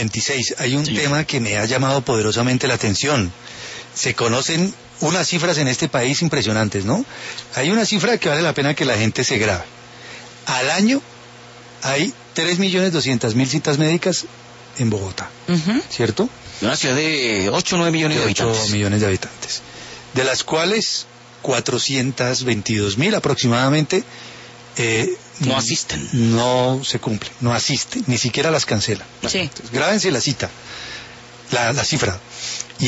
26. Hay un tema que me ha llamado poderosamente la atención. Se conocen unas cifras en este país impresionantes, ¿no? Hay una cifra que vale la pena que la gente se grabe. Al año hay 3.200.000 citas médicas en Bogotá, ¿cierto? Una ciudad de 8 o 9 millones de habitantes. 8 millones de habitantes. De las cuales 422.000 aproximadamente no asisten. No se cumple, no asisten, ni siquiera las cancelan. Sí. Entonces, grábense la cita, la cifra.